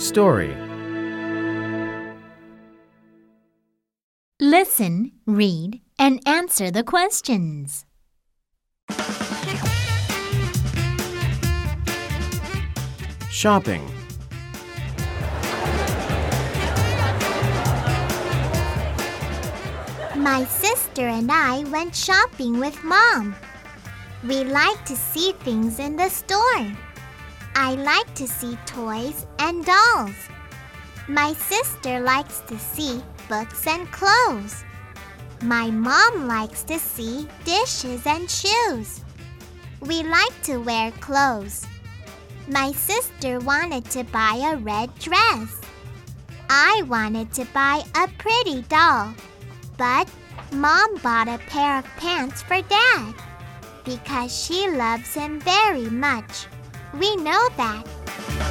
Story. Listen, read, and answer the questions. Shopping. My sister and I went shopping with Mom. We like to see things in the store. I like to see toys and dolls. My sister likes to see books and clothes. My mom likes to see dishes and shoes. We like to wear clothes. My sister wanted to buy a red dress. I wanted to buy a pretty doll. But Mom bought a pair of pants for Dad because she loves him very much. We know that.